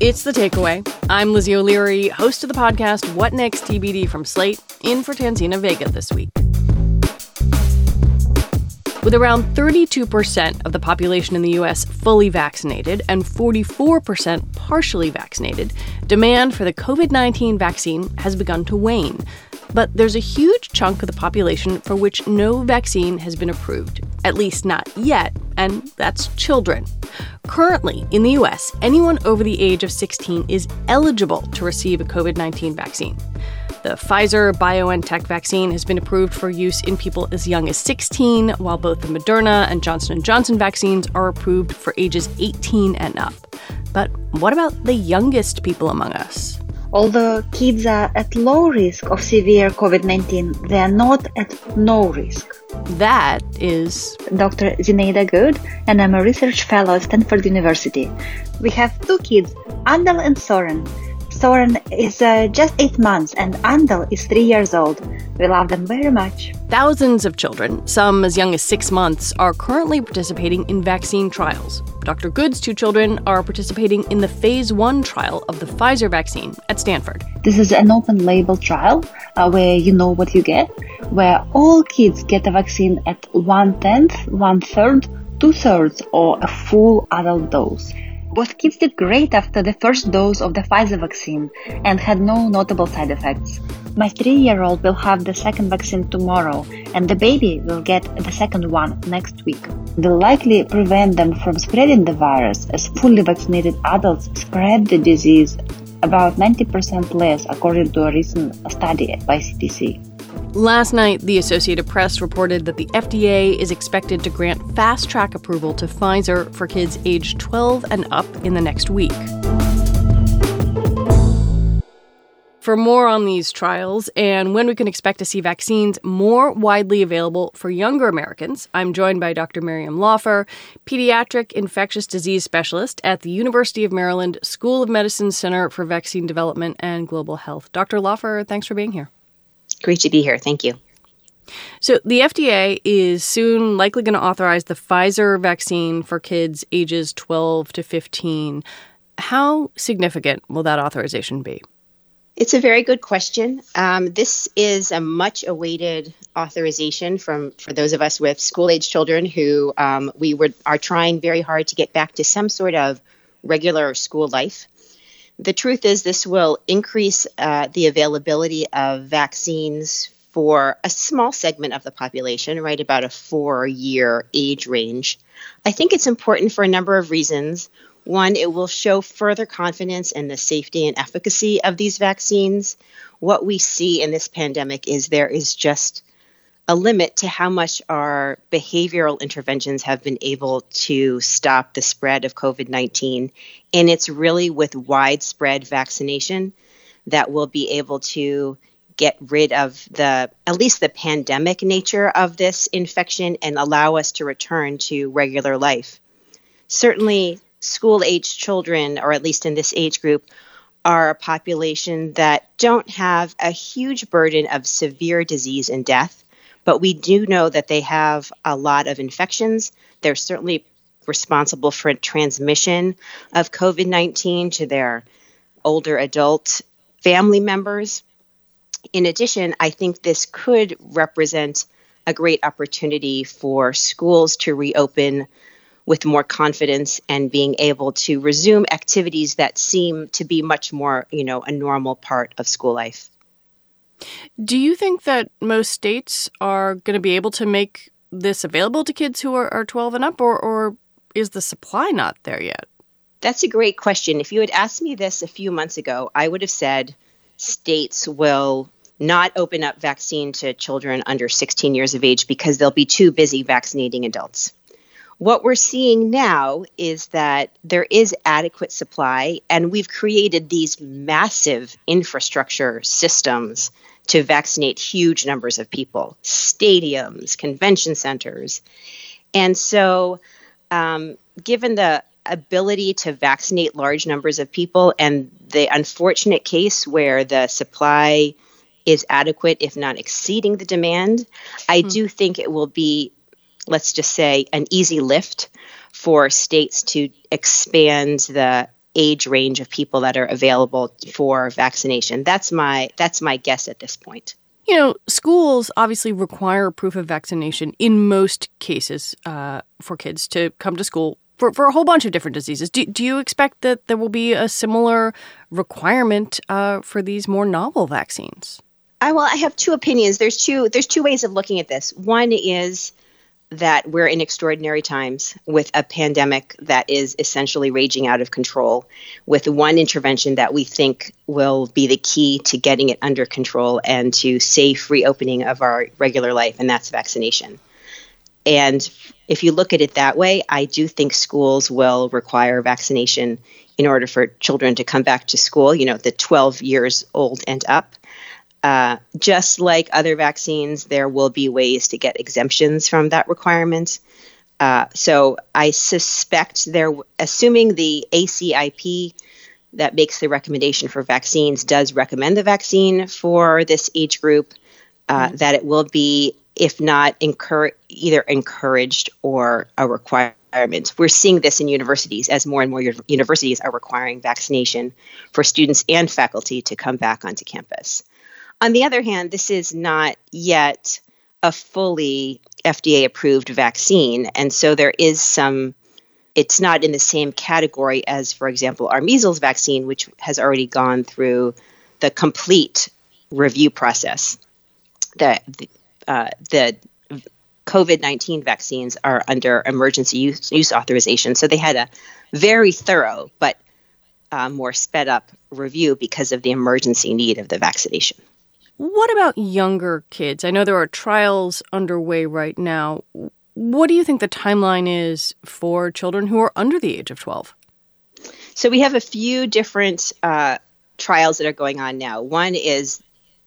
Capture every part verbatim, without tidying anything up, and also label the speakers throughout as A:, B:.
A: It's The Takeaway. I'm Lizzie O'Leary, host of the podcast What Next T B D from Slate, in for Tanzina Vega this week. With around thirty-two percent of the population in the U S fully vaccinated and forty-four percent partially vaccinated, demand for the covid nineteen vaccine has begun to wane. But there's a huge chunk of the population for which no vaccine has been approved, at least not yet, and that's children. Currently, in the U S, anyone over the age of sixteen is eligible to receive a covid nineteen vaccine. The Pfizer-BioNTech vaccine has been approved for use in people as young as sixteen, while both the Moderna and Johnson and Johnson vaccines are approved for ages eighteen and up. But what about the youngest people among us?
B: Although kids are at low risk of severe covid nineteen, they are not at no risk.
A: That is
B: Doctor Zinaida Good, and I'm a research fellow at Stanford University. We have two kids, Andal and Soren. Soren is uh, just eight months and Andal is three years old. We love them very much.
A: Thousands of children, some as young as six months, are currently participating in vaccine trials. Doctor Good's two children are participating in the phase one trial of the Pfizer vaccine at Stanford.
B: This is an open-label trial uh, where you know what you get, where all kids get a vaccine at one-tenth, one-third, two-thirds, or a full adult dose. Both kids did great after the first dose of the Pfizer vaccine and had no notable side effects. My three-year-old will have the second vaccine tomorrow, and the baby will get the second one next week. They'll likely prevent them from spreading the virus, as fully vaccinated adults spread the disease about ninety percent less, according to a recent study by C D C.
A: Last night, the Associated Press reported that the F D A is expected to grant fast-track approval to Pfizer for kids aged twelve and up in the next week. For more on these trials and when we can expect to see vaccines more widely available for younger Americans, I'm joined by Doctor Miriam Laufer, pediatric infectious disease specialist at the University of Maryland School of Medicine Center for Vaccine Development and Global Health. Doctor Laufer, thanks for being here.
C: Great to be here. Thank you.
A: So the F D A is soon likely going to authorize the Pfizer vaccine for kids ages twelve to fifteen. How significant will that authorization be?
C: It's a very good question. Um, this is a much-awaited authorization from for those of us with school-age children who um, we were are trying very hard to get back to some sort of regular school life. The truth is this will increase uh, the availability of vaccines for a small segment of the population, right about a four-year age range. I think it's important for a number of reasons. One, it will show further confidence in the safety and efficacy of these vaccines. What we see in this pandemic is there is just a limit to how much our behavioral interventions have been able to stop the spread of covid nineteen. And it's really with widespread vaccination that we'll be able to get rid of the, at least the pandemic nature of this infection and allow us to return to regular life. Certainly, school-age children, or at least in this age group, are a population that don't have a huge burden of severe disease and death. But we do know that they have a lot of infections. They're certainly responsible for transmission of covid nineteen to their older adult family members. In addition, I think this could represent a great opportunity for schools to reopen with more confidence and being able to resume activities that seem to be much more, you know, a normal part of school life.
A: Do you think that most states are going to be able to make this available to kids who are, are twelve and up, or, or is the supply not there yet?
C: That's a great question. If you had asked me this a few months ago, I would have said states will not open up vaccine to children under sixteen years of age because they'll be too busy vaccinating adults. What we're seeing now is that there is adequate supply, and we've created these massive infrastructure systems to vaccinate huge numbers of people, stadiums, convention centers. And so um, given the ability to vaccinate large numbers of people and the unfortunate case where the supply is adequate, if not exceeding the demand, I mm. do think it will be, let's just say, an easy lift for states to expand the age range of people that are available for vaccination. That's my that's my guess at this point.
A: You know, schools obviously require proof of vaccination in most cases uh, for kids to come to school for, for a whole bunch of different diseases. Do, do you expect that there will be a similar requirement uh, for these more novel vaccines?
C: I well, I have two opinions. There's two there's two ways of looking at this. One is that we're in extraordinary times with a pandemic that is essentially raging out of control, with one intervention that we think will be the key to getting it under control and to safe reopening of our regular life, and that's vaccination. And if you look at it that way, I do think schools will require vaccination in order for children to come back to school, you know, the twelve years old and up. Uh, just like other vaccines, there will be ways to get exemptions from that requirement. Uh, so I suspect there, assuming the A C I P that makes the recommendation for vaccines does recommend the vaccine for this age group, uh, mm-hmm. that it will be, if not encourage, either encouraged or a requirement. We're seeing this in universities as more and more universities are requiring vaccination for students and faculty to come back onto campus. On the other hand, this is not yet a fully F D A-approved vaccine, and so there is some, it's not in the same category as, for example, our measles vaccine, which has already gone through the complete review process. The, uh, the COVID nineteen vaccines are under emergency use, use authorization, so they had a very thorough but uh, more sped-up review because of the emergency need of the vaccination.
A: What about younger kids? I know there are trials underway right now. What do you think the timeline is for children who are under the age of twelve?
C: So we have a few different uh, trials that are going on now. One is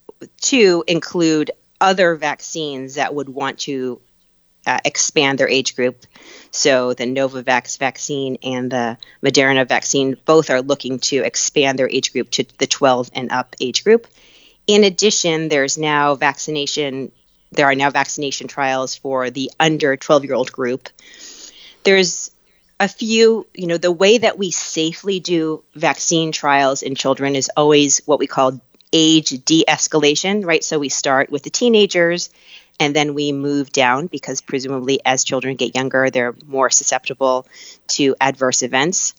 C: to include other vaccines that would want to uh, expand their age group. So the Novavax vaccine and the Moderna vaccine both are looking to expand their age group to the twelve and up age group. In addition, there's now vaccination, there are now vaccination trials for the under twelve-year-old group. There's a few, you know, the way that we safely do vaccine trials in children is always what we call age de-escalation, right? So we start with the teenagers and then we move down because presumably as children get younger, they're more susceptible to adverse events.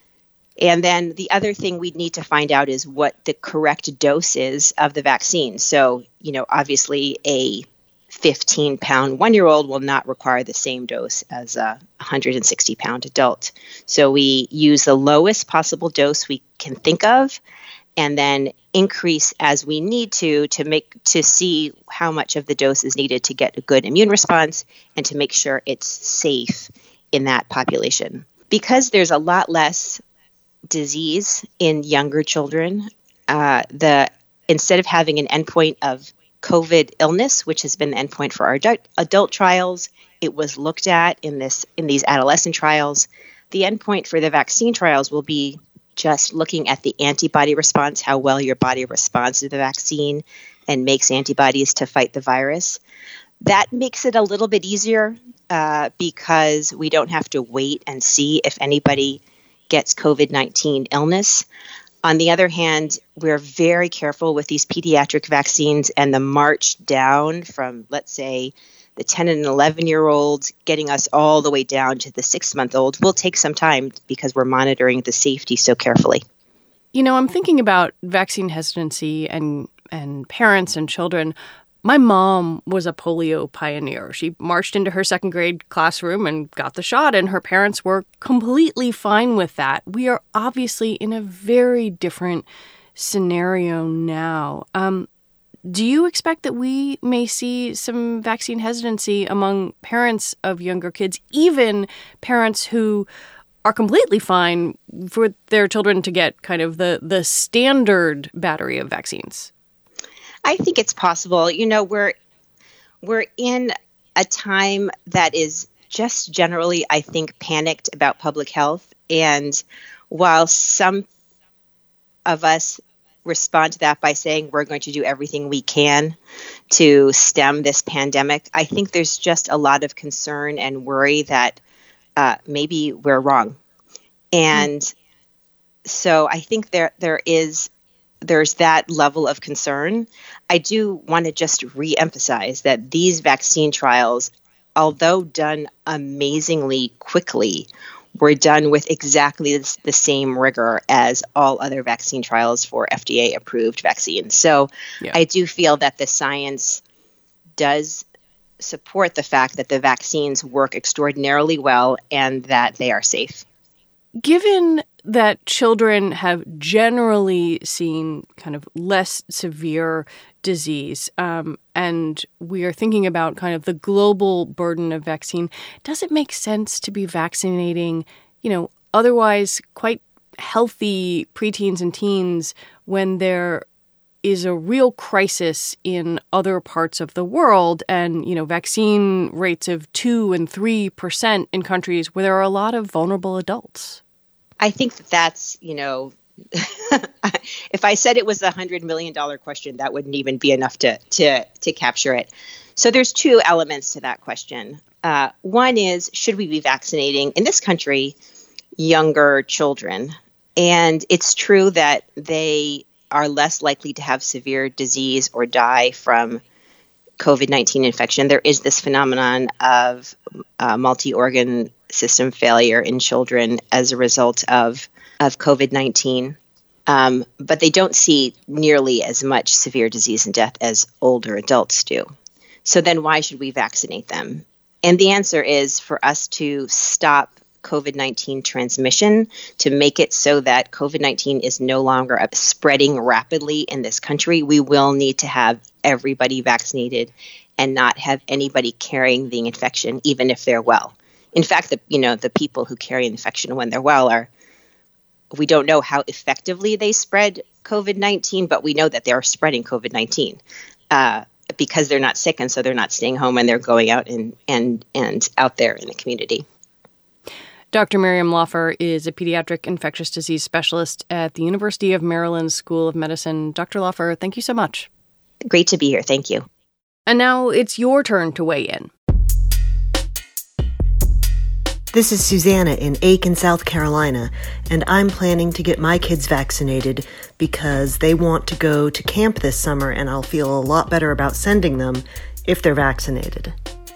C: And then the other thing we'd need to find out is what the correct dose is of the vaccine. So, you know, obviously a fifteen-pound one-year-old will not require the same dose as a one hundred sixty-pound adult. So we use the lowest possible dose we can think of and then increase as we need to to make to see how much of the dose is needed to get a good immune response and to make sure it's safe in that population. Because there's a lot less disease in younger children, uh, the instead of having an endpoint of COVID illness, which has been the endpoint for our adult, adult trials, it was looked at in this in these adolescent trials. The endpoint for the vaccine trials will be just looking at the antibody response, how well your body responds to the vaccine and makes antibodies to fight the virus. That makes it a little bit easier uh, because we don't have to wait and see if anybody gets COVID nineteen illness. On the other hand, we're very careful with these pediatric vaccines, and the march down from, let's say, the ten and eleven-year-olds, getting us all the way down to the six-month-old will take some time because we're monitoring the safety so carefully.
A: You know, I'm thinking about vaccine hesitancy and, and parents and children. My mom was a polio pioneer. She marched into her second grade classroom and got the shot, and her parents were completely fine with that. We are obviously in a very different scenario now. Um, do you expect that we may see some vaccine hesitancy among parents of younger kids, even parents who are completely fine for their children to get kind of the, the standard battery of vaccines?
C: I think it's possible. You know, we're we're in a time that is just generally, I think, panicked about public health. And while some of us respond to that by saying we're going to do everything we can to stem this pandemic, I think there's just a lot of concern and worry that uh, maybe we're wrong. And so I think there there is there's that level of concern. I do want to just reemphasize that these vaccine trials, although done amazingly quickly, were done with exactly the same rigor as all other vaccine trials for F D A-approved vaccines. So yeah. I do feel that the science does support the fact that the vaccines work extraordinarily well and that they are safe.
A: Given that children have generally seen kind of less severe disease, um, and we are thinking about kind of the global burden of vaccine, does it make sense to be vaccinating, you know, otherwise quite healthy preteens and teens when there is a real crisis in other parts of the world and, you know, vaccine rates of two and three percent in countries where there are a lot of vulnerable adults?
C: I think that that's, you know, if I said it was a hundred million dollar question, that wouldn't even be enough to to to capture it. So there's two elements to that question. Uh, one is, should we be vaccinating in this country younger children? And it's true that they are less likely to have severe disease or die from COVID nineteen infection. There is this phenomenon of uh, multi-organ system failure in children as a result of, of COVID nineteen. Um, but they don't see nearly as much severe disease and death as older adults do. So then why should we vaccinate them? And the answer is for us to stop COVID nineteen transmission, to make it so that COVID nineteen is no longer spreading rapidly in this country. We will need to have everybody vaccinated and not have anybody carrying the infection, even if they're well. In fact, the you know the people who carry infection when they're well are, we don't know how effectively they spread COVID nineteen, but we know that they're spreading COVID nineteen uh, because they're not sick, and so they're not staying home and they're going out and and and out there in the community.
A: Doctor Miriam Laufer is a pediatric infectious disease specialist at the University of Maryland School of Medicine. Doctor Laufer, thank you so much.
C: Great to be here. Thank you.
A: And now it's your turn to weigh in.
D: This is Susanna in Aiken, South Carolina, and I'm planning to get my kids vaccinated because they want to go to camp this summer, and I'll feel a lot better about sending them if they're vaccinated.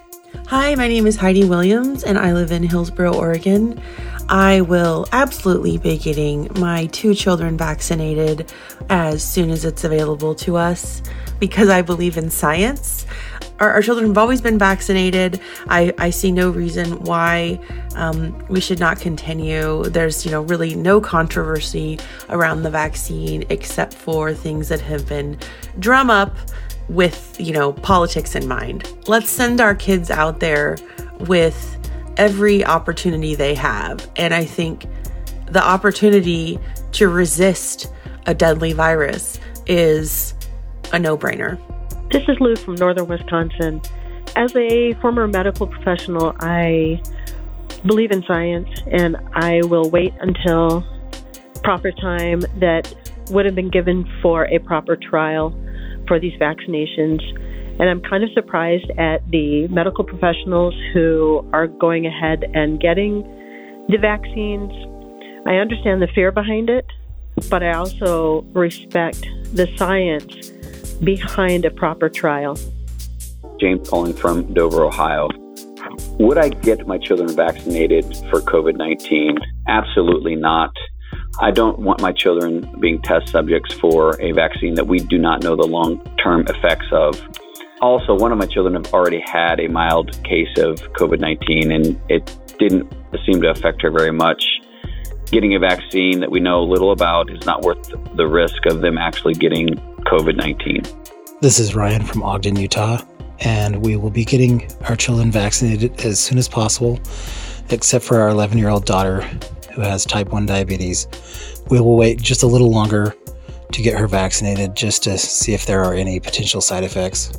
E: Hi, my name is Heidi Williams, and I live in Hillsboro, Oregon. I will absolutely be getting my two children vaccinated as soon as it's available to us because I believe in science. Our, our children have always been vaccinated. I, I see no reason why um, we should not continue. There's, you know, really no controversy around the vaccine except for things that have been drum up with, you know, politics in mind. Let's send our kids out there with every opportunity they have. And I think the opportunity to resist a deadly virus is a no-brainer.
F: This is Lou from Northern Wisconsin. As a former medical professional, I believe in science, and I will wait until proper time that would have been given for a proper trial for these vaccinations. And I'm kind of surprised at the medical professionals who are going ahead and getting the vaccines. I understand the fear behind it, but I also respect the science behind a proper trial.
G: James calling from Dover, Ohio. Would I get my children vaccinated for COVID nineteen? Absolutely not. I don't want my children being test subjects for a vaccine that we do not know the long-term effects of. Also, one of my children have already had a mild case of COVID nineteen, and it didn't seem to affect her very much. Getting a vaccine that we know little about is not worth the risk of them actually getting COVID nineteen.
H: This is Ryan from Ogden, Utah, and we will be getting our children vaccinated as soon as possible, except for our eleven-year-old daughter who has type one diabetes. We will wait just a little longer to get her vaccinated just to see if there are any potential side effects.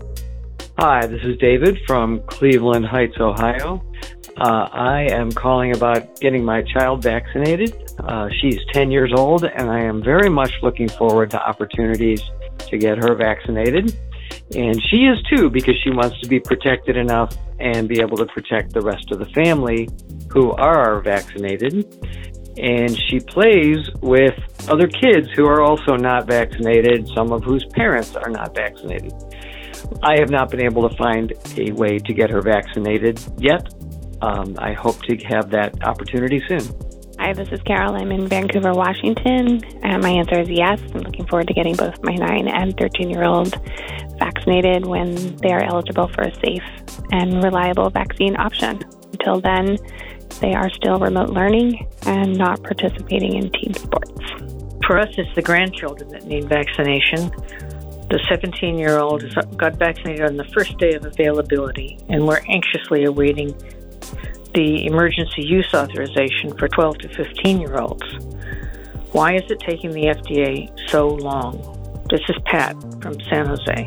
I: Hi, this is David from Cleveland Heights, Ohio. Uh, I am calling about getting my child vaccinated. Uh, she's ten years old, and I am very much looking forward to opportunities to get her vaccinated. And she is too, because she wants to be protected enough and be able to protect the rest of the family who are vaccinated. and she plays with other kids who are also not vaccinated, some of whose parents are not vaccinated. I have not been able to find a way to get her vaccinated yet. Um, I hope to have that opportunity soon.
J: Hi, this is Carol. I'm in Vancouver, Washington, and my answer is yes. I'm looking forward to getting both my nine and thirteen-year-old vaccinated when they are eligible for a safe and reliable vaccine option. Until then, they are still remote learning and not participating in team sports.
K: For us, it's the grandchildren that need vaccination. The seventeen-year-old got vaccinated on the first day of availability, and we're anxiously awaiting the emergency use authorization for twelve to fifteen-year-olds. Why is it taking the F D A so long? This is Pat from San Jose.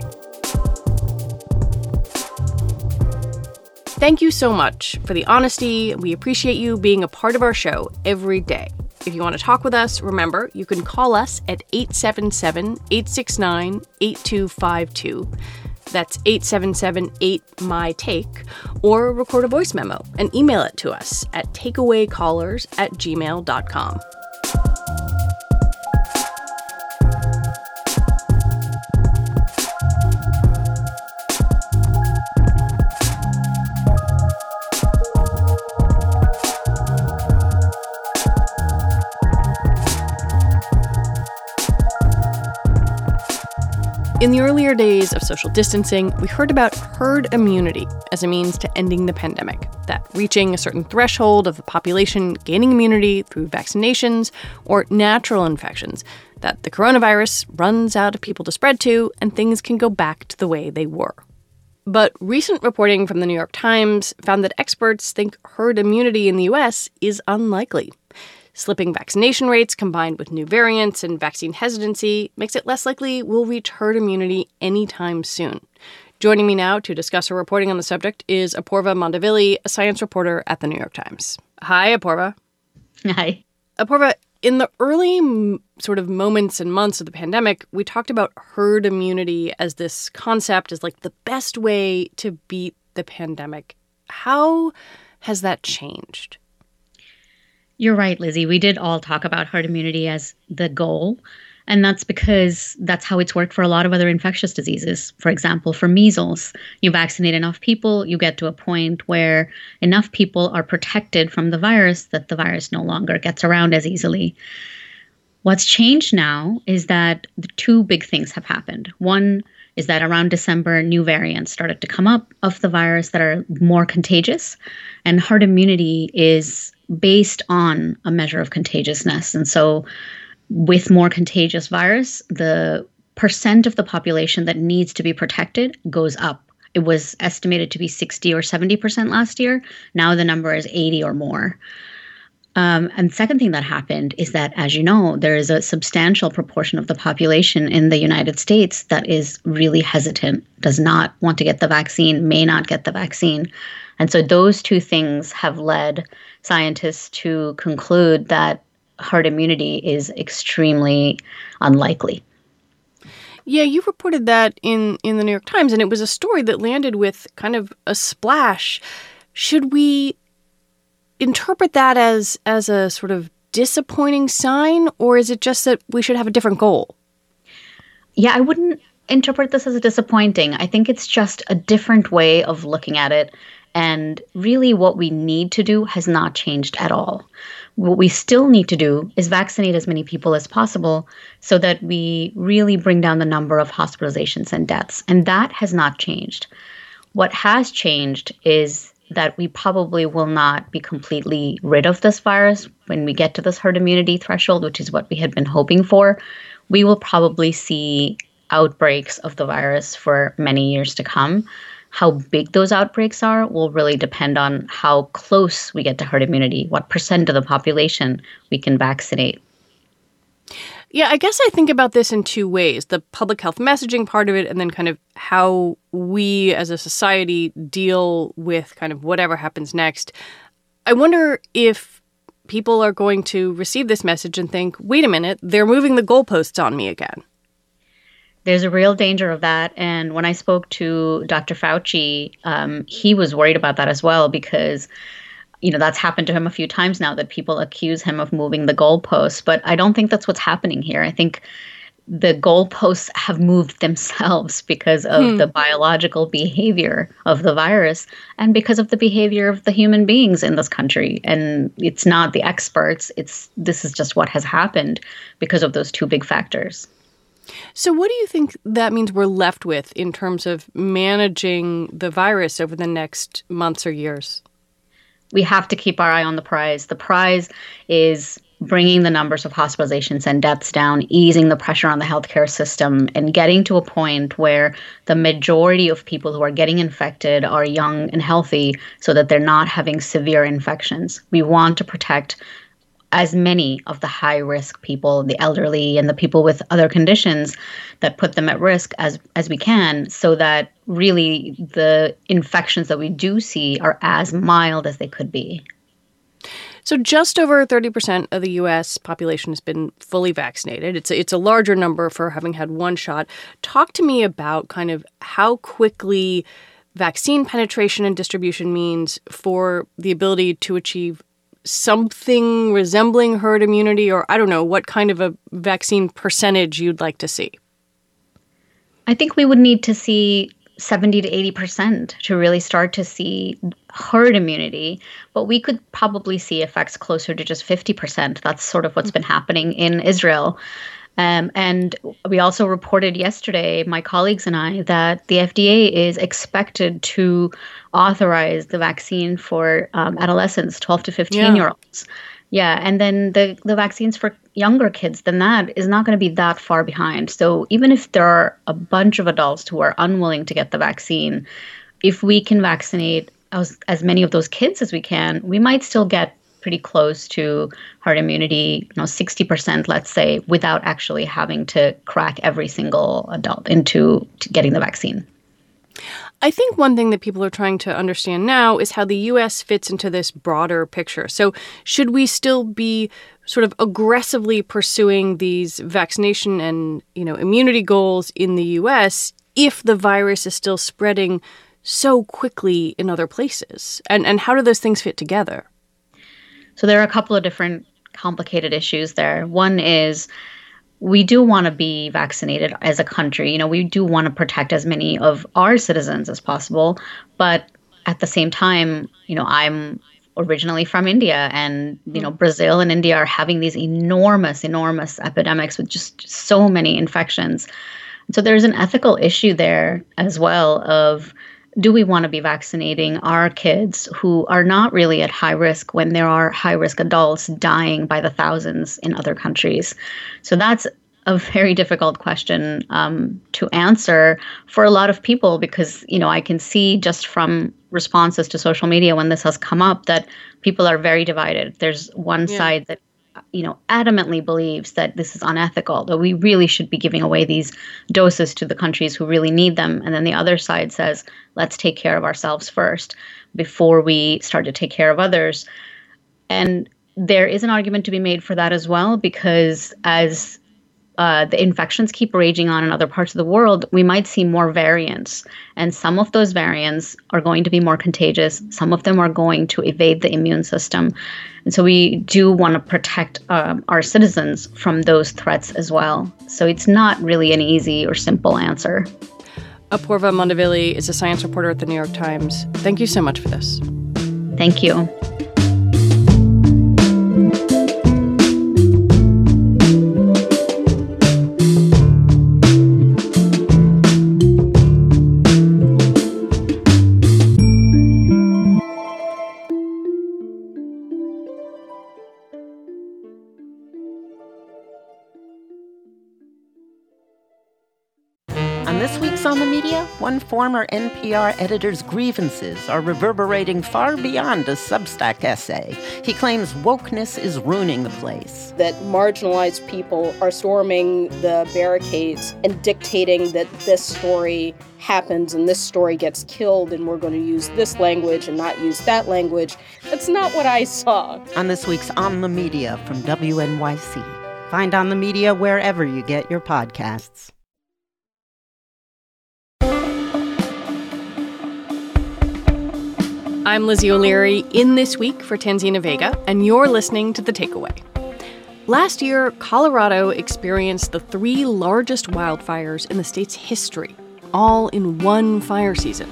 A: Thank you so much for the honesty. We appreciate you being a part of our show every day. If you want to talk with us, remember, you can call us at eight seven seven, eight six nine, eight two five two. That's eight seven seven eight M Y take, or record a voice memo and email it to us at takeawaycallers at gmail dot com. In the earlier days of social distancing, we heard about herd immunity as a means to ending the pandemic, that reaching a certain threshold of the population gaining immunity through vaccinations or natural infections, that the coronavirus runs out of people to spread to and things can go back to the way they were. But recent reporting from the New York Times found that experts think herd immunity in the U S is unlikely. Slipping vaccination rates combined with new variants and vaccine hesitancy makes it less likely we'll reach herd immunity anytime soon. Joining me now to discuss her reporting on the subject is Apoorva Mandavilli, a science reporter at the New York Times. Hi, Apoorva.
L: Hi.
A: Apoorva, in the early m- sort of moments and months of the pandemic, we talked about herd immunity as this concept, as like the best way to beat the pandemic. How has that changed?
L: You're right, Lizzie. We did all talk about herd immunity as the goal. And that's because that's how it's worked for a lot of other infectious diseases. For example, for measles, you vaccinate enough people, you get to a point where enough people are protected from the virus that the virus no longer gets around as easily. What's changed now is that the two big things have happened. One is that around December, new variants started to come up of the virus that are more contagious. And herd immunity is based on a measure of contagiousness. And so with more contagious virus, the percent of the population that needs to be protected goes up. It was estimated to be sixty or seventy percent last year. Now the number is eighty or more. Um, and the second thing that happened is that, as you know, there is a substantial proportion of the population in the United States that is really hesitant, does not want to get the vaccine, may not get the vaccine. And so those two things have led scientists to conclude that herd immunity is extremely unlikely.
A: Yeah, you reported that in, in the New York Times, and it was a story that landed with kind of a splash. Should we interpret that as as a sort of disappointing sign, or is it just that we should have a different goal?
L: Yeah, I wouldn't interpret this as a disappointing. I think it's just a different way of looking at it. And really what we need to do has not changed at all. What we still need to do is vaccinate as many people as possible so that we really bring down the number of hospitalizations and deaths. And that has not changed. What has changed is that we probably will not be completely rid of this virus when we get to this herd immunity threshold, which is what we had been hoping for. We will probably see outbreaks of the virus for many years to come. How big those outbreaks are will really depend on how close we get to herd immunity, what percent of the population we can vaccinate.
A: Yeah, I guess I think about this in two ways, the public health messaging part of it, and then kind of how we as a society deal with kind of whatever happens next. I wonder if people are going to receive this message and think, wait a minute, they're moving the goalposts on me again.
L: There's a real danger of that. And when I spoke to Doctor Fauci, um, he was worried about that as well, because you know, that's happened to him a few times now that people accuse him of moving the goalposts. But I don't think that's what's happening here. I think the goalposts have moved themselves because of hmm. the biological behavior of the virus and because of the behavior of the human beings in this country. And it's not the experts. It's this is just what has happened because of those two big factors.
A: So what do you think that means we're left with in terms of managing the virus over the next months or years?
L: We have to keep our eye on the prize. The prize is bringing the numbers of hospitalizations and deaths down, easing the pressure on the healthcare system, and getting to a point where the majority of people who are getting infected are young and healthy so that they're not having severe infections. We want to protect as many of the high-risk people, the elderly and the people with other conditions that put them at risk as, as we can, so that really the infections that we do see are as mild as they could be.
A: So just over thirty percent of the U S population has been fully vaccinated. It's a, it's a larger number for having had one shot. Talk to me about kind of how quickly vaccine penetration and distribution means for the ability to achieve something resembling herd immunity, or I don't know, what kind of a vaccine percentage you'd like to see?
L: I think we would need to see seventy to eighty percent to really start to see herd immunity, but we could probably see effects closer to just fifty percent. That's sort of what's been happening in Israel. Um, and we also reported yesterday, my colleagues and I, that the F D A is expected to authorize the vaccine for um, adolescents, twelve to fifteen-year-olds. Yeah. Yeah, and then the, the vaccines for younger kids than that is not going to be that far behind. So even if there are a bunch of adults who are unwilling to get the vaccine, if we can vaccinate as, as many of those kids as we can, we might still get pretty close to herd immunity, you know, sixty percent, let's say, without actually having to crack every single adult into getting the vaccine.
A: I think one thing that people are trying to understand now is how the U S fits into this broader picture. So should we still be sort of aggressively pursuing these vaccination and, you know, immunity goals in the U S if the virus is still spreading so quickly in other places? And and how do those things fit together?
L: So there are a couple of different complicated issues there. One is we do want to be vaccinated as a country. You know, we do want to protect as many of our citizens as possible. But at the same time, you know, I'm originally from India, and, you know, Brazil and India are having these enormous, enormous epidemics with just so many infections. So there's an ethical issue there as well of, do we want to be vaccinating our kids who are not really at high risk when there are high-risk adults dying by the thousands in other countries? So that's a very difficult question um, to answer for a lot of people because, you know, I can see just from responses to social media when this has come up that people are very divided. There's one yeah. side that, you know, adamantly believes that this is unethical, that we really should be giving away these doses to the countries who really need them. And then the other side says, let's take care of ourselves first before we start to take care of others. And there is an argument to be made for that as well, because as uh, the infections keep raging on in other parts of the world, we might see more variants. And some of those variants are going to be more contagious. Some of them are going to evade the immune system. And so we do want to protect um, our citizens from those threats as well. So it's not really an easy or simple answer.
A: Apoorva Mandavilli is a science reporter at the New York Times. Thank you so much for this.
L: Thank you.
M: On the media, one former N P R editor's grievances are reverberating far beyond a Substack essay. He claims wokeness is ruining the place.
N: That marginalized people are storming the barricades and dictating that this story happens and this story gets killed and we're going to use this language and not use that language. That's not what I saw.
M: On this week's On the Media from W N Y C. Find On the Media wherever you get your podcasts.
A: I'm Lizzie O'Leary, in this week for Tanzina Vega, and you're listening to The Takeaway. Last year, Colorado experienced the three largest wildfires in the state's history, all in one fire season.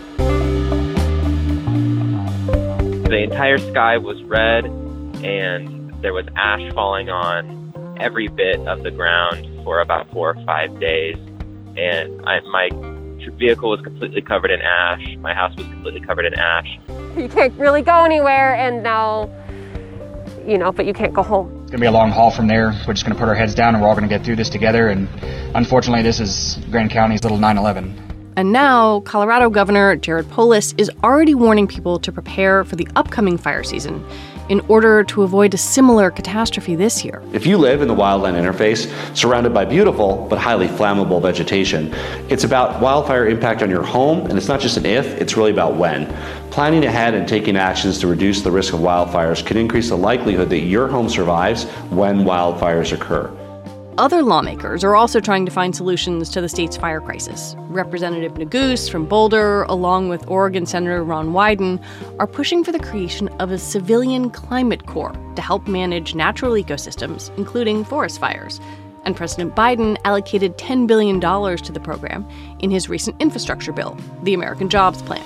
O: The entire sky was red, and there was ash falling on every bit of the ground for about four or five days. And I, my vehicle was completely covered in ash. My house was completely covered in ash.
P: You can't really go anywhere, and now, you know, but you can't go home.
Q: It's going to be a long haul from there. We're just going to put our heads down, and we're all going to get through this together. And unfortunately, this is Grand County's little nine eleven.
A: And now, Colorado Governor Jared Polis is already warning people to prepare for the upcoming fire season in order to avoid a similar catastrophe this year.
R: If you live in the wildland interface, surrounded by beautiful but highly flammable vegetation, it's about wildfire impact on your home, and it's not just an if, it's really about when. Planning ahead and taking actions to reduce the risk of wildfires can increase the likelihood that your home survives when wildfires occur.
A: Other lawmakers are also trying to find solutions to the state's fire crisis. Representative Neguse from Boulder, along with Oregon Senator Ron Wyden, are pushing for the creation of a civilian climate corps to help manage natural ecosystems, including forest fires. And President Biden allocated ten billion dollars to the program in his recent infrastructure bill, the American Jobs Plan.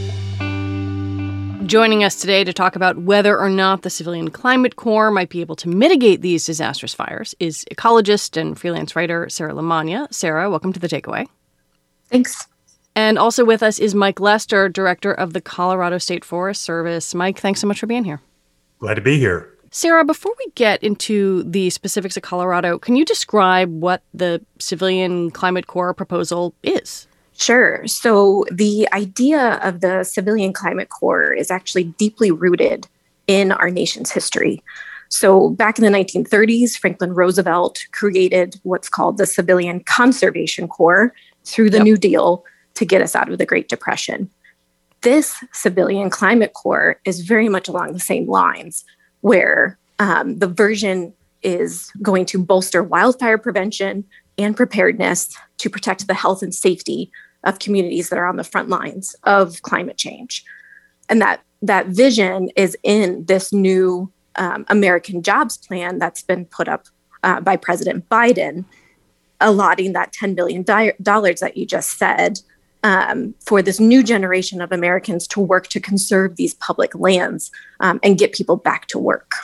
A: Joining us today to talk about whether or not the Civilian Climate Corps might be able to mitigate these disastrous fires is ecologist and freelance writer Sarah Lamagna. Sarah, welcome to The Takeaway.
S: Thanks.
A: And also with us is Mike Lester, director of the Colorado State Forest Service. Mike, thanks so much for being here.
T: Glad to be here.
A: Sarah, before we get into the specifics of Colorado, can you describe what the Civilian Climate Corps proposal is?
S: Sure. So the idea of the Civilian Climate Corps is actually deeply rooted in our nation's history. So back in the nineteen thirties, Franklin Roosevelt created what's called the Civilian Conservation Corps through the yep. New Deal to get us out of the Great Depression. This Civilian Climate Corps is very much along the same lines, where um, the version is going to bolster wildfire prevention and preparedness to protect the health and safety of communities that are on the front lines of climate change. And that that vision is in this new um, American Jobs Plan that's been put up uh, by President Biden, allotting that ten billion dollars that you just said um, for this new generation of Americans to work to conserve these public lands um, and get people back to work.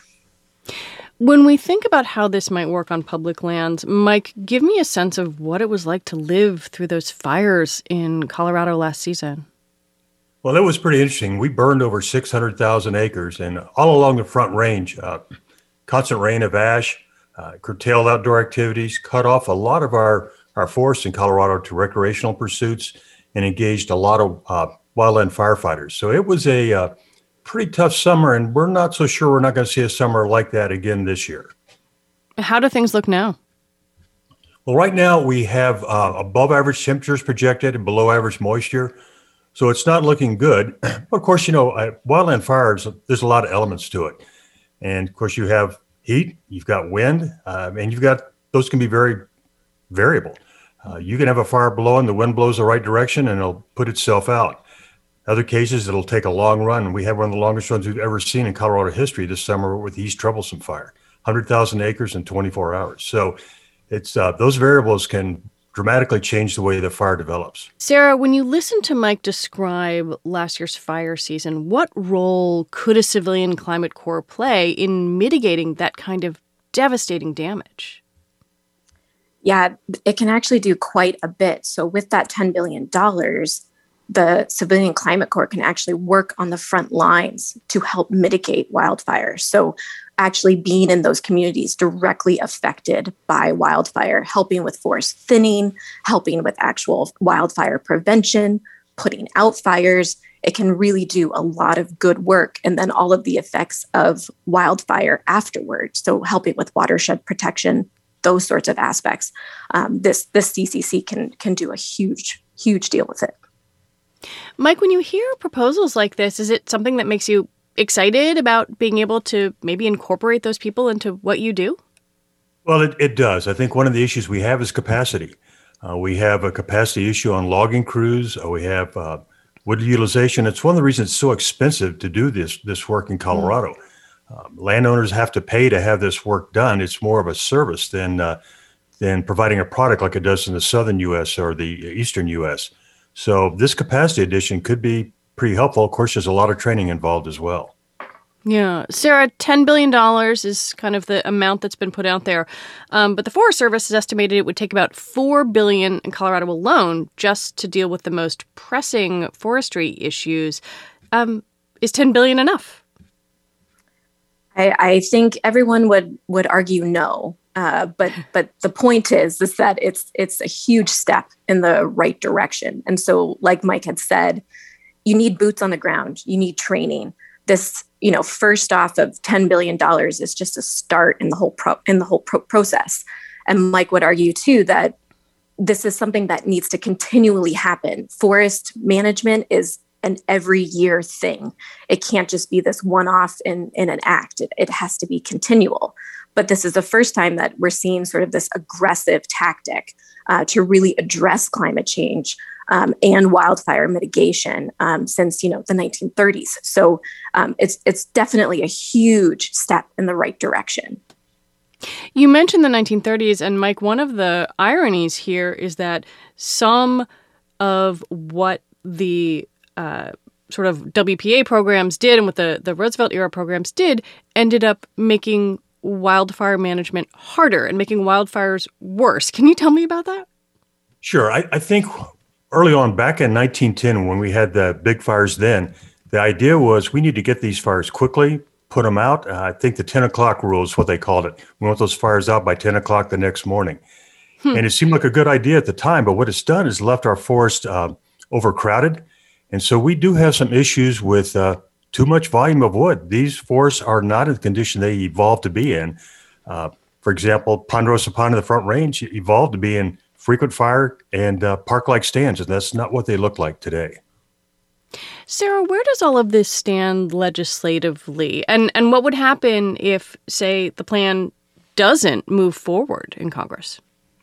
A: When we think about how this might work on public lands, Mike, give me a sense of what it was like to live through those fires in Colorado last season.
T: Well, it was pretty interesting. We burned over six hundred thousand acres, and all along the Front Range, uh, constant rain of ash, uh, curtailed outdoor activities, cut off a lot of our, our forests in Colorado to recreational pursuits, and engaged a lot of uh, wildland firefighters. So it was a uh, pretty tough summer, and we're not so sure we're not going to see a summer like that again this year.
A: How do things look now?
T: Well, right now we have uh, above average temperatures projected and below average moisture. So it's not looking good. But of course, you know, uh, wildland fires, there's a lot of elements to it. And of course, you have heat, you've got wind, uh, and you've got, those can be very variable. Uh, you can have a fire blowing, the wind blows the right direction, and it'll put itself out. Other cases, it'll take a long run. We have one of the longest runs we've ever seen in Colorado history this summer with the East Troublesome Fire, one hundred thousand acres in twenty-four hours. So it's uh, those variables can dramatically change the way the fire develops.
A: Sarah, when you listen to Mike describe last year's fire season, what role could a Civilian Climate Corps play in mitigating that kind of devastating damage?
S: Yeah, it can actually do quite a bit. So with that ten billion dollars, the Civilian Climate Corps can actually work on the front lines to help mitigate wildfires. So actually being in those communities directly affected by wildfire, helping with forest thinning, helping with actual wildfire prevention, putting out fires. It can really do a lot of good work. And then all of the effects of wildfire afterwards. So helping with watershed protection, those sorts of aspects. Um, this, this C C C can, can do a huge, huge deal with it.
A: Mike, when you hear proposals like this, is it something that makes you excited about being able to maybe incorporate those people into what you do?
T: Well, it, it does. I think one of the issues we have is capacity. Uh, we have a capacity issue on logging crews. Uh, we have uh, wood utilization. It's one of the reasons it's so expensive to do this this work in Colorado. Mm. Um, landowners have to pay to have this work done. It's more of a service than uh, than providing a product like it does in the southern U S or the eastern U S. So this capacity addition could be pretty helpful. Of course, there's a lot of training involved as well.
A: Yeah. Sarah, ten billion dollars is kind of the amount that's been put out there. Um, but the Forest Service has estimated it would take about four billion dollars in Colorado alone just to deal with the most pressing forestry issues. Um, is ten billion dollars enough?
S: I, I think everyone would, would argue no. Uh, but but the point is, is that it's it's a huge step in the right direction. And so, like Mike had said, you need boots on the ground. You need training. This, you know, first off of ten billion dollars is just a start in the whole pro, in the whole pro- process. And Mike would argue too that this is something that needs to continually happen. Forest management is an every year thing. It can't just be this one-off in, in an act. It, it has to be continual. But this is the first time that we're seeing sort of this aggressive tactic uh, to really address climate change um, and wildfire mitigation um, since, you know, the nineteen thirties. So um, it's it's definitely a huge step in the right direction.
A: You mentioned the nineteen thirties, and Mike, one of the ironies here is that some of what the uh, sort of W P A programs did and what the, the Roosevelt era programs did ended up making wildfire management harder and making wildfires worse. Can you tell me about that?
T: Sure. I, I think early on, back in nineteen ten, when we had the big fires then, the idea was we need to get these fires quickly, put them out. Uh, I think the ten o'clock rule is what they called it. We want those fires out by ten o'clock the next morning. Hmm. And it seemed like a good idea at the time, but what it's done is left our forest uh, overcrowded. And so we do have some issues with uh, too much volume of wood. These forests are not in the condition they evolved to be in. Uh, for example, ponderosa pine in the Front Range evolved to be in frequent fire and uh, park-like stands, and that's not what they look like today.
A: Sarah, where does all of this stand legislatively? And and what would happen if, say, the plan doesn't move forward in Congress?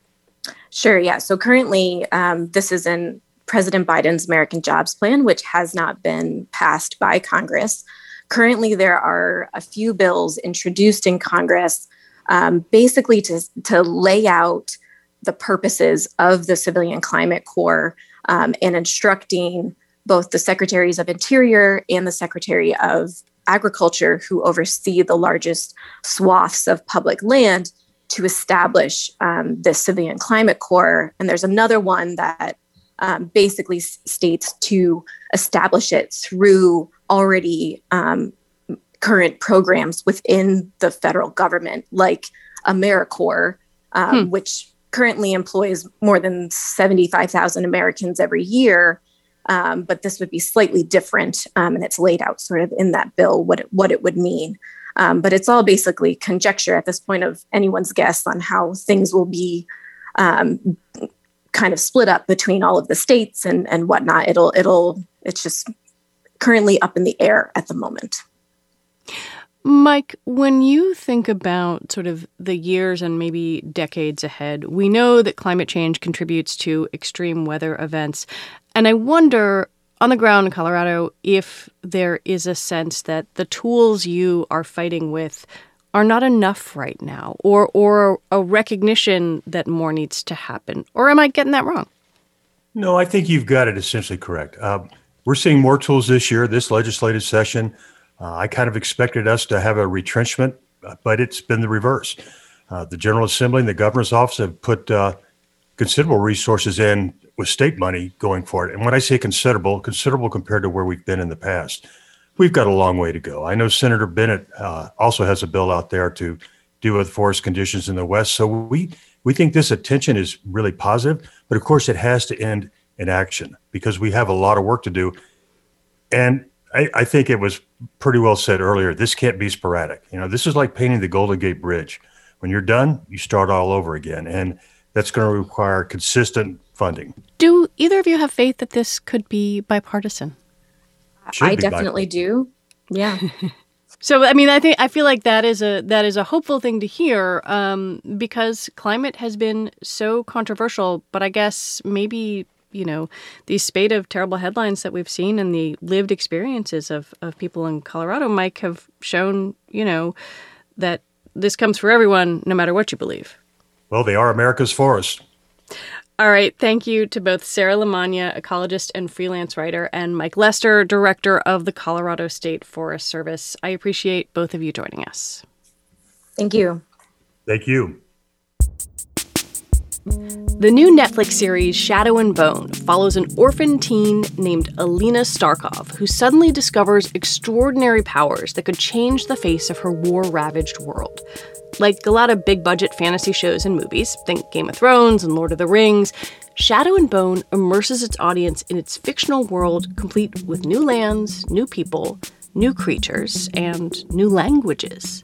S: Sure, yeah. So currently, um, this is in President Biden's American Jobs Plan, which has not been passed by Congress. Currently, there are a few bills introduced in Congress um, basically to, to lay out the purposes of the Civilian Climate Corps um, and instructing both the Secretaries of Interior and the Secretary of Agriculture, who oversee the largest swaths of public land, to establish um, the Civilian Climate Corps. And there's another one that Um, basically s- states to establish it through already um, current programs within the federal government, like AmeriCorps, um, hmm. which currently employs more than seventy-five thousand Americans every year. Um, but this would be slightly different, um, and it's laid out sort of in that bill what it, what it would mean. Um, but it's all basically conjecture at this point of anyone's guess on how things will be um, kind of split up between all of the states and, and whatnot. It'll, it'll, it's just currently up in the air at the moment.
A: Mike, when you think about sort of the years and maybe decades ahead, we know that climate change contributes to extreme weather events. And I wonder, on the ground in Colorado, if there is a sense that the tools you are fighting with are not enough right now, or or a recognition that more needs to happen. Or am I getting that wrong?
T: No, I think you've got it essentially correct. Uh, we're seeing more tools this year, this legislative session. Uh, I kind of expected us to have a retrenchment, but it's been the reverse. Uh, the General Assembly and the Governor's Office have put uh, considerable resources in with state money going for it. And when I say considerable, considerable compared to where we've been in the past. We've got a long way to go. I know Senator Bennett uh, also has a bill out there to deal with forest conditions in the West. So we we think this attention is really positive, but of course it has to end in action because we have a lot of work to do. And I, I think it was pretty well said earlier, this can't be sporadic. You know, this is like painting the Golden Gate Bridge. When you're done, you start all over again. And that's going to require consistent funding.
A: Do either of you have faith that this could be bipartisan?
S: Should I definitely do. Yeah.
A: So, I mean, I think I feel like that is a that is a hopeful thing to hear um, because climate has been so controversial. But I guess maybe you know, the spate of terrible headlines that we've seen and the lived experiences of, of people in Colorado, Mike, have shown, you know, that this comes for everyone, no matter what you believe.
T: Well, they are America's forest.
A: All right. Thank you to both Sarah Lamagna, ecologist and freelance writer, and Mike Lester, director of the Colorado State Forest Service. I appreciate both of you joining us.
S: Thank you.
T: Thank you.
A: The new Netflix series Shadow and Bone follows an orphan teen named Alina Starkov, who suddenly discovers extraordinary powers that could change the face of her war-ravaged world. Like a lot of big-budget fantasy shows and movies, think Game of Thrones and Lord of the Rings, Shadow and Bone immerses its audience in its fictional world, complete with new lands, new people, new creatures, and new languages.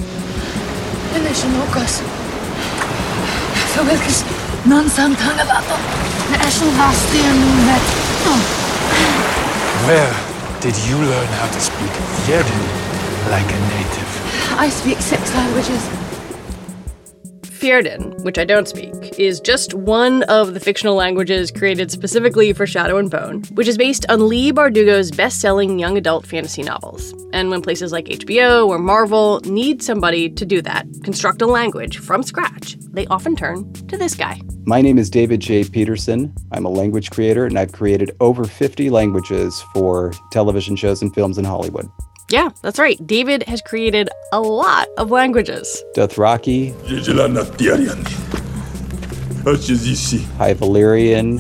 U: Where did you learn how to speak Fjerdin like a native?
V: I speak six languages.
A: Fjerdin, which I don't speak, is just one of the fictional languages created specifically for Shadow and Bone, which is based on Leigh Bardugo's best-selling young adult fantasy novels. And when places like H B O or Marvel need somebody to do that, construct a language from scratch, they often turn to this guy.
W: My name is David J. Peterson. I'm a language creator, and I've created over fifty languages for television shows and films in Hollywood.
A: Yeah, that's right. David has created a lot of languages.
W: Dothraki, High Valyrian,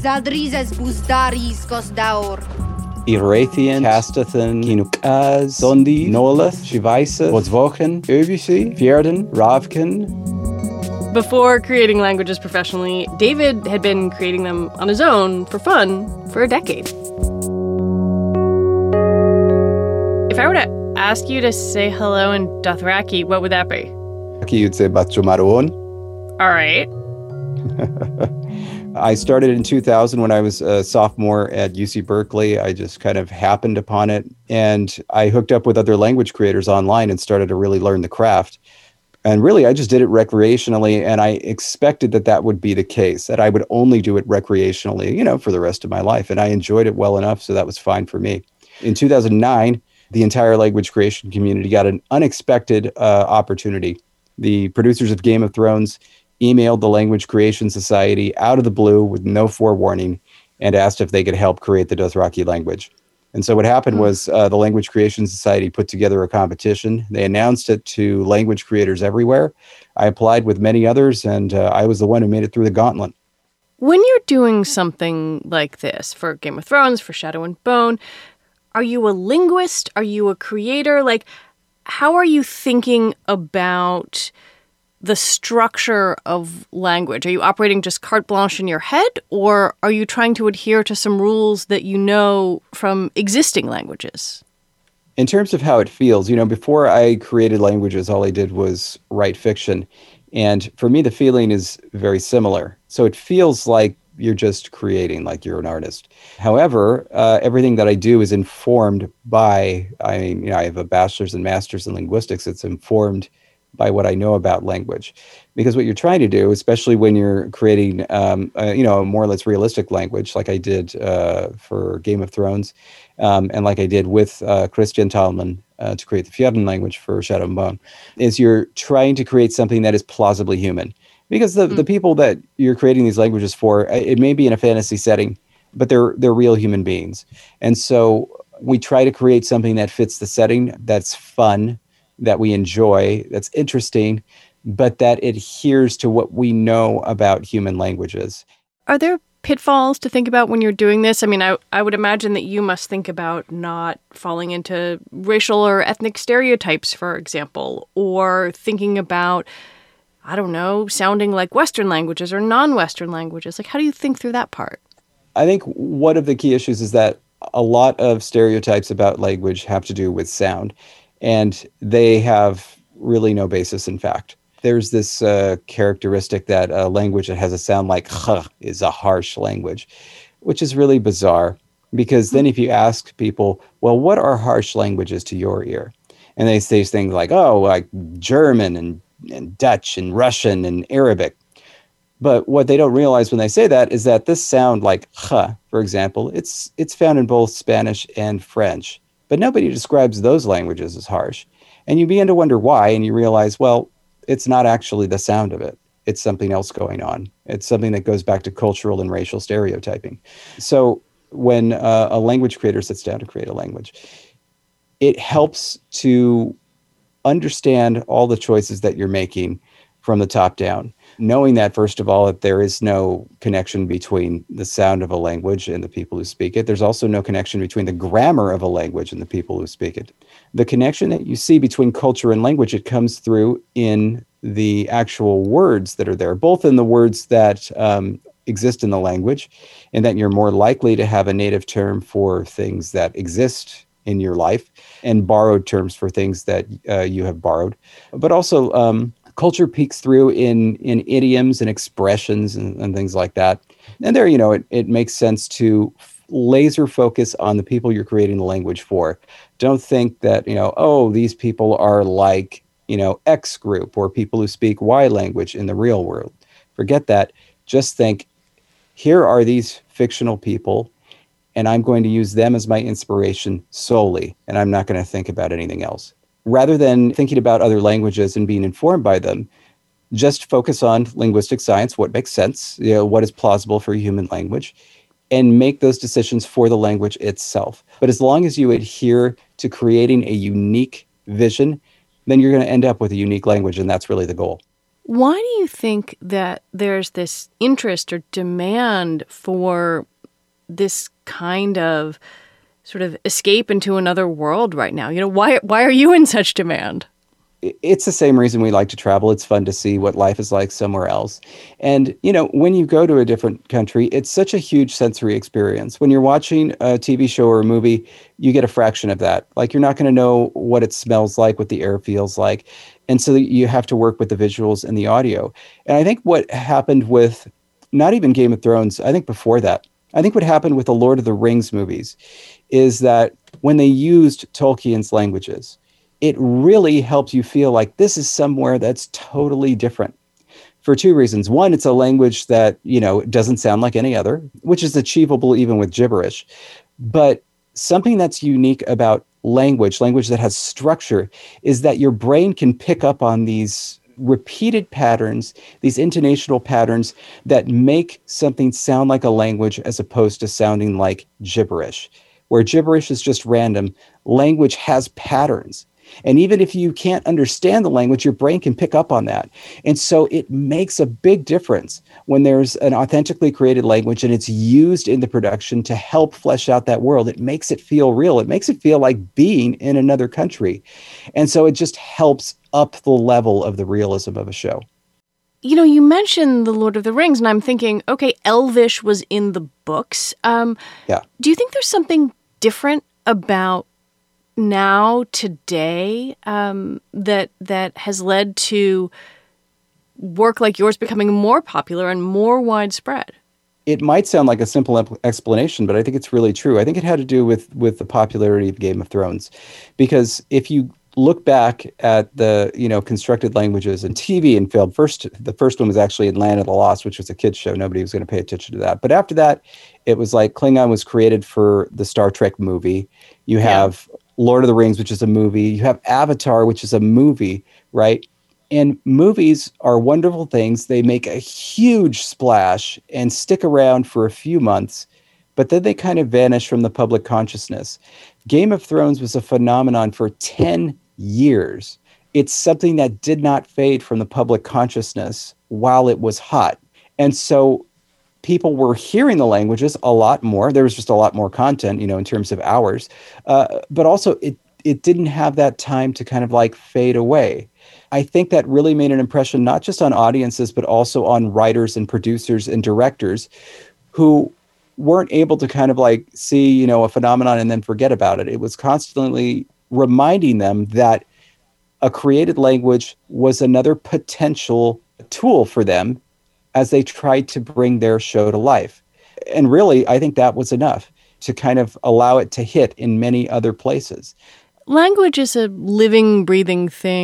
W: Erathian, Castathan, Kinukaz, Dondi, Nolith, Shivaisa, Vodzvokan, Öbusi, Fjerdin, Ravkan.
A: Before creating languages professionally, David had been creating them on his own for fun for a decade. If I were to ask you to say hello in Dothraki, what would that be?
W: You'd say Batsumaruon.
A: All right.
W: I started in two thousand when I was a sophomore at U C Berkeley. I just kind of happened upon it, and I hooked up with other language creators online and started to really learn the craft. And really, I just did it recreationally, and I expected that that would be the case, that I would only do it recreationally, you know, for the rest of my life. And I enjoyed it well enough, so that was fine for me. In two thousand nine, the entire language creation community got an unexpected uh, opportunity. The producers of Game of Thrones emailed the Language Creation Society out of the blue with no forewarning and asked if they could help create the Dothraki language. And so what happened was uh, the Language Creation Society put together a competition. They announced it to language creators everywhere. I applied with many others, and uh, I was the one who made it through the gauntlet.
A: When you're doing something like this for Game of Thrones, for Shadow and Bone, are you a linguist? Are you a creator? Like, how are you thinking about the structure of language? Are you operating just carte blanche in your head, or are you trying to adhere to some rules that you know from existing languages?
W: In terms of how it feels, you know, before I created languages, all I did was write fiction. And for me, the feeling is very similar. So it feels like you're just creating, like you're an artist. However, uh, everything that I do is informed by, I mean, you know, I have a bachelor's and master's in linguistics. It's informed by what I know about language. Because what you're trying to do, especially when you're creating, um, uh, you know, a more or less realistic language, like I did uh, for Game of Thrones, um, and like I did with uh, Christian Thalmann uh, to create the Fjerdin language for Shadow and Bone, is you're trying to create something that is plausibly human. Because the, mm. the people that you're creating these languages for, it may be in a fantasy setting, but they're they're real human beings. And so we try to create something that fits the setting, that's fun, that we enjoy, that's interesting, but that adheres to what we know about human languages.
A: Are there pitfalls to think about when you're doing this? I mean, I, I would imagine that you must think about not falling into racial or ethnic stereotypes, for example, or thinking about, I don't know, sounding like Western languages or non-Western languages. Like, how do you think through that part?
W: I think one of the key issues is that a lot of stereotypes about language have to do with sound, and they have really no basis in fact. There's this uh, characteristic that a language that has a sound like h is a harsh language, which is really bizarre, because then if you ask people, well, what are harsh languages to your ear? And they say things like, oh, like German and, and Dutch and Russian and Arabic. But what they don't realize when they say that is that this sound, like "h," for example, it's it's found in both Spanish and French. But nobody describes those languages as harsh. And you begin to wonder why, and you realize, well, it's not actually the sound of it. It's something else going on. It's something that goes back to cultural and racial stereotyping. So when uh, a language creator sits down to create a language, it helps to understand all the choices that you're making from the top down, knowing that, first of all, that there is no connection between the sound of a language and the people who speak it. There's also no connection between the grammar of a language and the people who speak it. The connection that you see between culture and language, it comes through in the actual words that are there, both in the words that um, exist in the language, and that you're more likely to have a native term for things that exist in your life and borrowed terms for things that uh, you have borrowed. But also, um, culture peeks through in in idioms and expressions and, and things like that. And there, you know, it, it makes sense to laser focus on the people you're creating the language for. Don't think that, you know, oh, these people are like, you know, X group or people who speak Y language in the real world. Forget that. Just think, here are these fictional people, and I'm going to use them as my inspiration solely, and I'm not going to think about anything else. Rather than thinking about other languages and being informed by them, just focus on linguistic science, what makes sense, you know, what is plausible for a human language, and make those decisions for the language itself. But as long as you adhere to creating a unique vision, then you're going to end up with a unique language, and that's really the goal.
A: Why do you think that there's this interest or demand for this kind of sort of escape into another world right now? You know, why why are you in such demand?
W: It's the same reason we like to travel. It's fun to see what life is like somewhere else. And, you know, when you go to a different country, it's such a huge sensory experience. When you're watching a T V show or a movie, you get a fraction of that. Like, you're not going to know what it smells like, what the air feels like. And so you have to work with the visuals and the audio. And I think what happened with not even Game of Thrones, I think before that, I think what happened with the Lord of the Rings movies is that when they used Tolkien's languages, it really helps you feel like this is somewhere that's totally different for two reasons. One, it's a language that, you know, doesn't sound like any other, which is achievable even with gibberish. But something that's unique about language, language that has structure, is that your brain can pick up on these repeated patterns, these intonational patterns that make something sound like a language as opposed to sounding like gibberish. Where gibberish is just random, language has patterns. And even if you can't understand the language, your brain can pick up on that. And so it makes a big difference when there's an authentically created language and it's used in the production to help flesh out that world. It makes it feel real. It makes it feel like being in another country. And so it just helps up the level of the realism of a show.
A: You know, you mentioned The Lord of the Rings, and I'm thinking, okay, Elvish was in the books. Um,
W: yeah.
A: Do you think there's something different about now, today, um, that that has led to work like yours becoming more popular and more widespread?
W: It might sound like a simple ep- explanation, but I think it's really true. I think it had to do with with the popularity of Game of Thrones, because if you look back at the, you know, constructed languages in T V and film, first the first one was actually in Land of the Lost, which was a kids show. Nobody was going to pay attention to that. But after that, it was like Klingon was created for the Star Trek movie. You have yeah. Lord of the Rings, which is a movie. You have Avatar, which is a movie, right? And movies are wonderful things. They make a huge splash and stick around for a few months, but then they kind of vanish from the public consciousness. Game of Thrones was a phenomenon for ten years. It's something that did not fade from the public consciousness while it was hot. And so people were hearing the languages a lot more. There was just a lot more content, you know, in terms of hours. Uh, but also it it didn't have that time to kind of like fade away. I think that really made an impression, not just on audiences, but also on writers and producers and directors who weren't able to kind of like see, you know, a phenomenon and then forget about it. It was constantly reminding them that a created language was another potential tool for them as they tried to bring their show to life. And really, I think that was enough to kind of allow it to hit in many other places.
A: Language is a living, breathing thing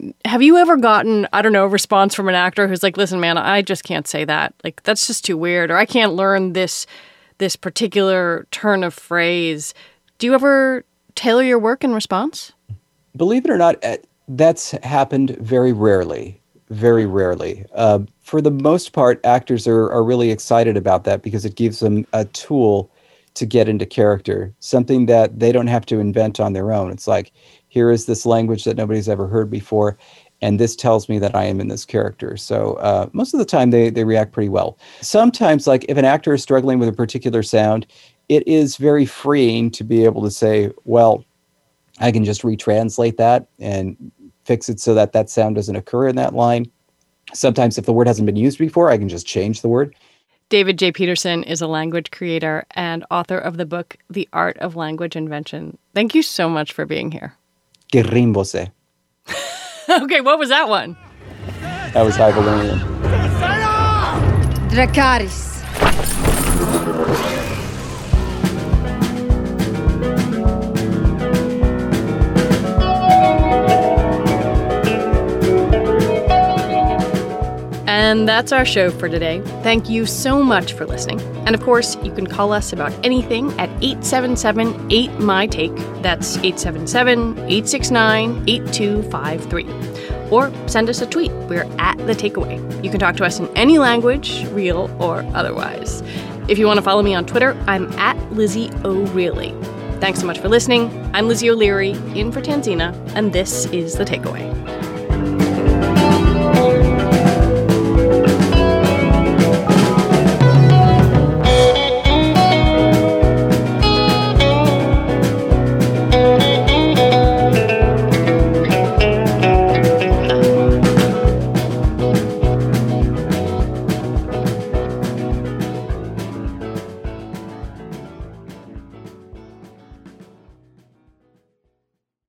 A: have you ever gotten, I don't know, a response from an actor who's like, listen, man, I just can't say that. Like, that's just too weird. Or I can't learn this this particular turn of phrase. Do you ever tailor your work in response?
W: Believe it or not, that's happened very rarely. Very rarely. Uh, for the most part, actors are, are really excited about that because it gives them a tool to get into character, something that they don't have to invent on their own. It's like, here is this language that nobody's ever heard before, and this tells me that I am in this character. So uh, most of the time, they, they react pretty well. Sometimes, like if an actor is struggling with a particular sound, it is very freeing to be able to say, well, I can just retranslate that and fix it so that that sound doesn't occur in that line. Sometimes if the word hasn't been used before, I can just change the word.
A: David J. Peterson is a language creator and author of the book, The Art of Language Invention. Thank you so much for being here.
W: Que rimbose.
A: Okay, what was that one?
W: That was High Valyrian.
B: Dracarys.
A: And that's our show for today. Thank you so much for listening. And of course, you can call us about anything at eight seven seven, eight, M Y, T A K E. That's eight seven seven, eight six nine, eight two five three. Or send us a tweet. We're at The Takeaway. You can talk to us in any language, real or otherwise. If you want to follow me on Twitter, I'm at Lizzie O'Reilly. Thanks so much for listening. I'm Lizzie O'Leary, in for Tanzina, and this is The Takeaway.